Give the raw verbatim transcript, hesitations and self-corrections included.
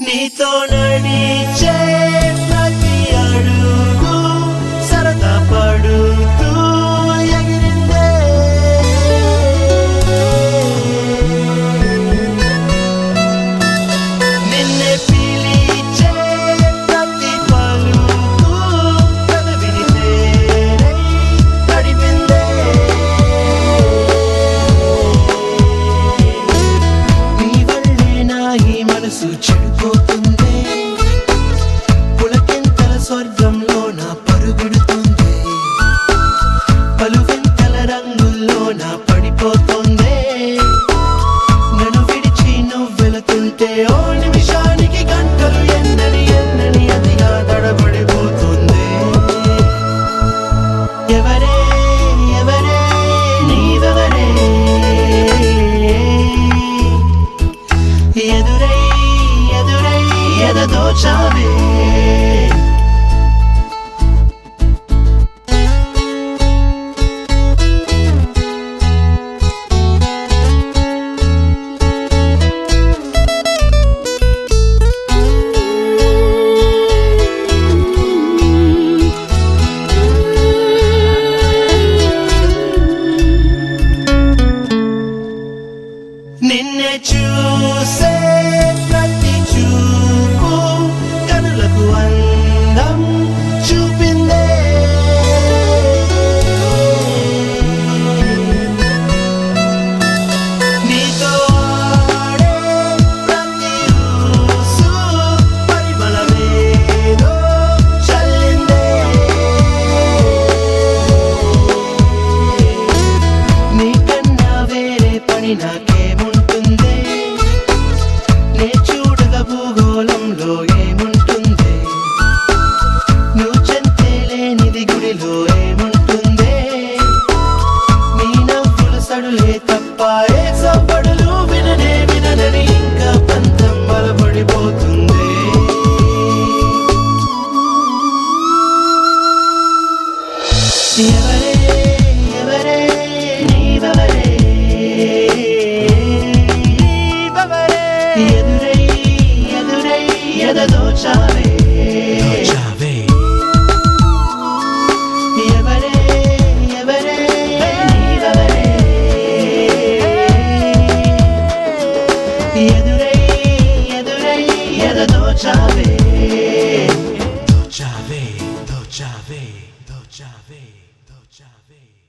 నీతో నడిచే ప్రతి అడుగు సరదా పడుతూ ఎగిరిందే నిన్నే పిలిచే ప్రతి పలుకు పెదవిని చేరై తడిపిందే నీ వల్లే నా ఈ మనసు చెడిపోతుంది పులకింతల స్వర్గంలో నా పరుగుడుతుంది పలువింతల రంగుల్లో నా పడిపోతుంది నన్ను విడిచి నువ్వు వెళుతుంటే ఓ నిమిషానికి గంటలు ఎన్నని ఎన్నని అదిగా తడబడిపోతుంది ఎవరే ఎవరే నీవెవరే ఎదురై ఎదురై ఎదదోచావే నిన్నే చూసే ప్రతి చూపు కనులకు అందం చూపిందే నీతో ఆడే ప్రతి ఊసు పరిమళమేదో చల్లిందే నీకన్నా వేరే పని నాకేముంటుంది నే చూడగా భూగోళంలో ఏముంటుంది నువ్వు చెంతే లేనిది గుడిలో ఏముంటుంది నీ నవ్వుల సడులే తప్ప ఏ సవ్వడులు విననే విననని ఇంకా పంతం బలపడిపోతుంది ఎవరే ఎవరే నీవెవరే ఎదురై ఎదురై ఎదదోచావే ఎవరే ఎవరే నీవెవరే ఎదురై ఎదురై ఎదదోచావే దోచావే దోచావే దోచావే దోచావే